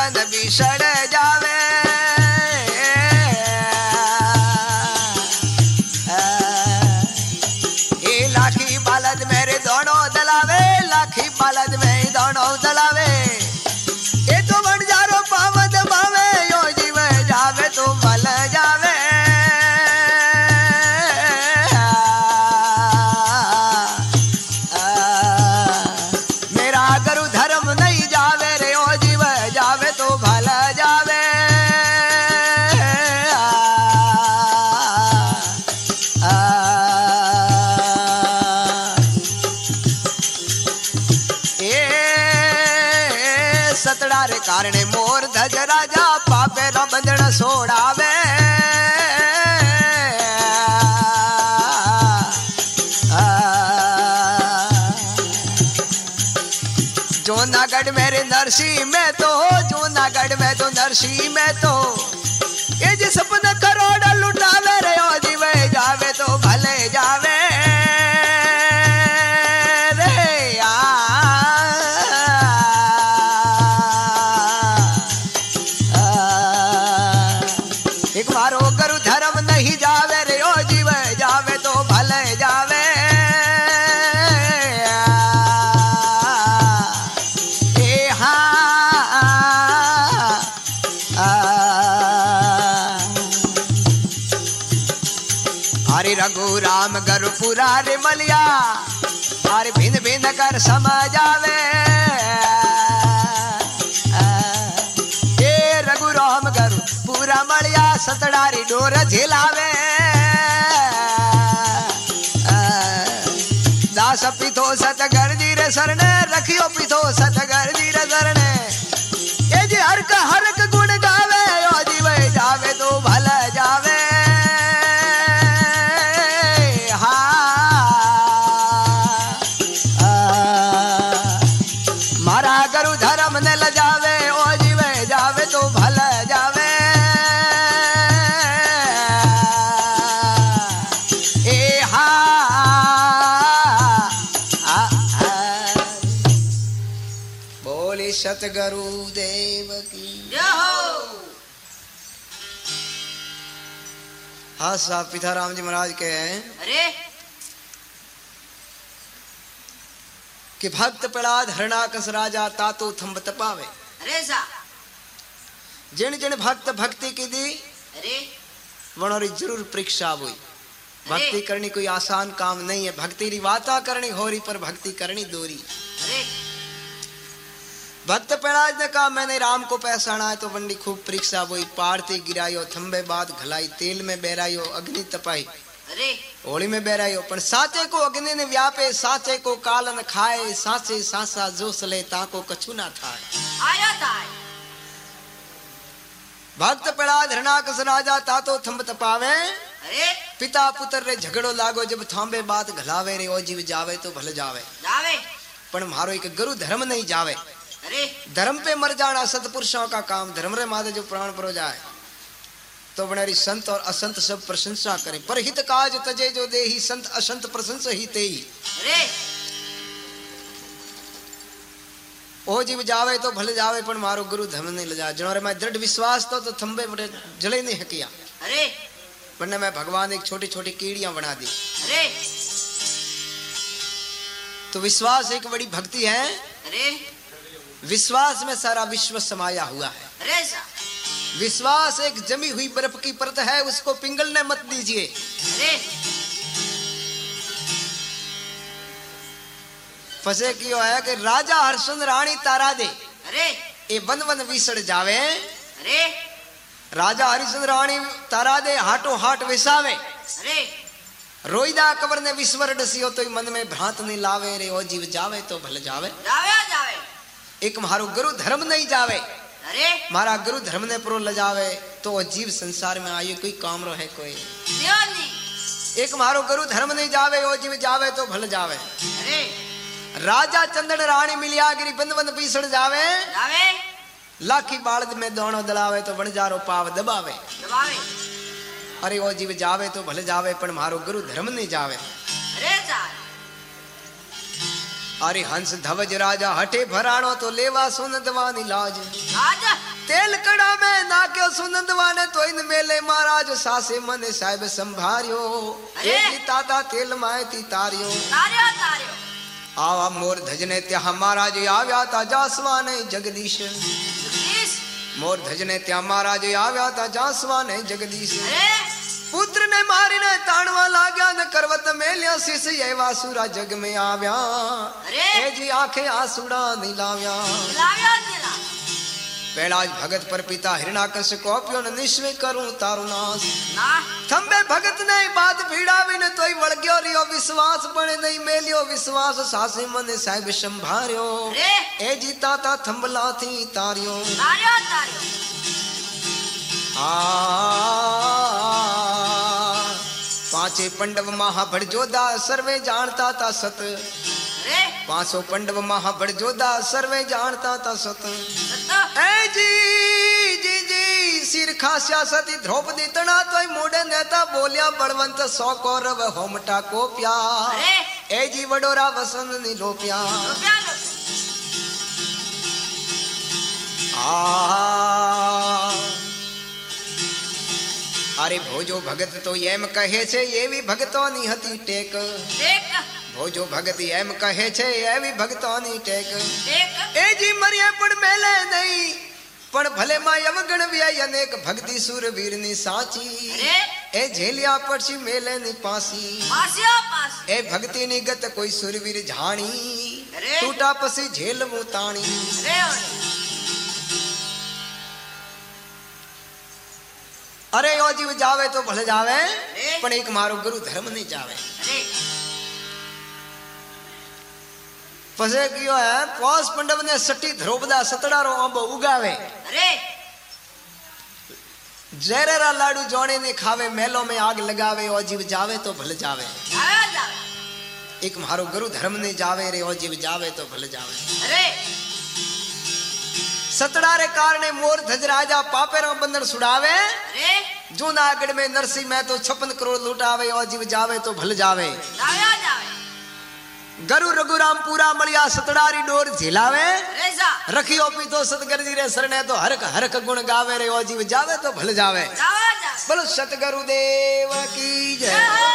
मन बिसड़ जावे ए लाखी बालद मेरे दोनों दलावे लाखी बालद में दोनों दलावे ए तो बन जारो पावद पावे यो जीव जावे तो भल जावे कारणे मोर धज राजा पापे रो बंधन सोड़ावे जूनागढ़ मेरे नरसी में तो जूनागढ़ में तो नरसी में तो ये जी सपना करोड़ लुटावे रे ओ जीवे जावे तो भले जावे रघु राम गरुपुरा रे मलिया अरे भिन्न भिन्न कर समझ आवे ए रघु राम गरुपुरा मलिया सतड़ारी डोर झिलावे दास पिथो सतगर जी रे सरने रखियो पिथो सतगर जी रे सरने ए जी हर का गुण गावे ओ जीवे जावे तो भला जावे सतगुरु देव की जय हो। हाँ साहब पिताराम जी महाराज के हैं अरे कि भक्त प्रहलाद हरणाकस राजा तातो थंब तपावे अरे सा जिन जिन भक्त भक्ति की दी अरे वनोरी जरूर परीक्षा हुई भक्ति करनी कोई आसान काम नहीं है भक्ति री वाता करनी होरी पर भक्ति करनी दोरी अरे भक्त प्रहलाद ने कहा मैंने राम को पहचाना है तो बंडी खूब परीक्षा हुई पारती गिरायो थंबे बाद घलाई तेल में बहरायो अग्नि तपाई अरे होली में बहरायो पर साचे को अग्नि ने व्यापे साचे को कालन खाए साचे सासा जोस ले ताको कछु ना थाए आया थाए भक्त प्रहलाद हरणाकस राजा तातो थंब तपावे अरे पिता पुत्र रे झगड़ो लागो जब थांबे बाद घलावे रे ओ जीव जावे तो भले जावे जावे पर मारो एक गुरु धर्म नहीं जावे अरे धर्म पे मर जाना सतपुरुषों का काम धर्म रे मादे जो प्राण परो जाए तो बनेरी संत और असंत सब प्रशंसा करें पर हित काज तजे जो देही संत असंत प्रशंसा ही तेही अरे ओ जीव जावे तो भले जावे पर मारो गुरु धर्म नहीं ले जाए जनोरे मैं दृढ़ विश्वास तो थंबे बड़े जले नहीं हकिया अरे वरना मैं भगवान एक छोटी छोटी कीड़ियां बना दी अरे तो विश्वास एक बड़ी भक्ति है अरे विश्वास में सारा विश्व समाया हुआ है अरे विश्वास एक जमी हुई बर्फ की परत है उसको पिघलने मत दीजिए अरे फसे क्यों है कि राजा हर्षन रानी तारा दे अरे ये वन वन विसड़ जावे अरे राजा हरिश्चंद्र रानी तारा दे हाटो हाट विसावे अरे रोईदा कबर ने विश्वर डसियो तो मन में भ्रांत नहीं लावे रे ओ जीव जावे तो भले जावे जावे जावे एक मारो गुरु धर्म नहीं जावे अरे मारा गुरु धर्म ने प्रो ल जावे तो वो जीव संसार में आयो कोई काम रो है कोई नहीं एक मारो गुरु धर्म नहीं जावे ओ जीव जावे तो भले जावे अरे राजा चंदन रानी मिलियागिरी बंद बंद पीसड़ जावे जावे लाखी बालद में दोनों दलावे तो बणजारो पाव दबावे दबावे अरे ओ जीव जावे तो भले जावे पर मारो गुरु धर्म नहीं जावे अरे अरे हंस धवज राजा हटे भराणो तो लेवा सुनंदवानी लाज तेल कड़ा में नाक्यो सुनंदवा ने तो इन मेले महाराज सासे मने साहिब संभारियो एक ताता तेल मायती तारियो आवा मोर धजने त्या महाराज आव्या ता जासवा ने जगदीश मोर धजने त्या महाराज आव्या ता जासवा ने जगदीश पुत्र ने मारी ने ताणवा लाग्या ने करवत मेलिया शिष ये वासुरा जग में आव्या ए जी आंखें आंसुड़ा नीलाव्या पेड़ाज भगत पर पिता हिरणाकश कोप्यो न निश्वे करूं तारु नास थंबे भगत ने बात भीड़ावी ने तोई वळग्यो रियो विश्वास बने नहीं मेलियो विश्वास सासे मने साहिब संभारियो ए जी ताता थंबला थी तारियो पांचे पंडव महाभड़ जोधा सर्वे जानता था सत 500 पंडव महाभड़ जोधा सर्वे जानता था सत ए जी जी जी सिर खास्या सती द्रौपदी तना तो मोड़े नेता बोलिया बलवंत 100 कौरव होमटा को प्यार ए जी वडोरा वसंत नीलोप्या अरे भोजो भगत तो एम कहे छे ये भी भगतोनी हती टेक भोजो भगत एम कहे छे ये भी भगतोनी टेक ए जी मरिए पण मेले नहीं पण भले मा यवगण भी अनेक भक्ति सूरवीर नी साची ए झेलिया पड़सी मेले नी पासी ए भक्ति नी गत कोई सूरवीर झाणी टूटा पसी झेल मुताणी अरे यो जीव जावे तो भले जावे पण एक मारो गुरु धर्म नहीं जावे पसे कियो है पौष पंडव ने सटी ध्रुपदा सतड़ारो अंब उगावे जहरेरा लाडू जोड़े ने खावे मेलो में आग लगावे ओ जीव जावे तो भले जावे एक मारो गुरु धर्म नहीं जावे रे ओ जीव जावे तो भले जावे सतड़ारे कारणे मोर धज राजा पापेरा बंधन सुड़ावे जूनागढ़ में नरसिंह में तो 56 करोड़ लुटावे और जीव जावे तो भल जावे गरु रघुराम पूरा मलिया सतड़ारी डोर झिलावे रखियो पीतो सतगुरु जी रे सरने तो हरक हरक गुण गावे रे और जीव जावे तो भल जावे बोलो सतगुरु देव की जय।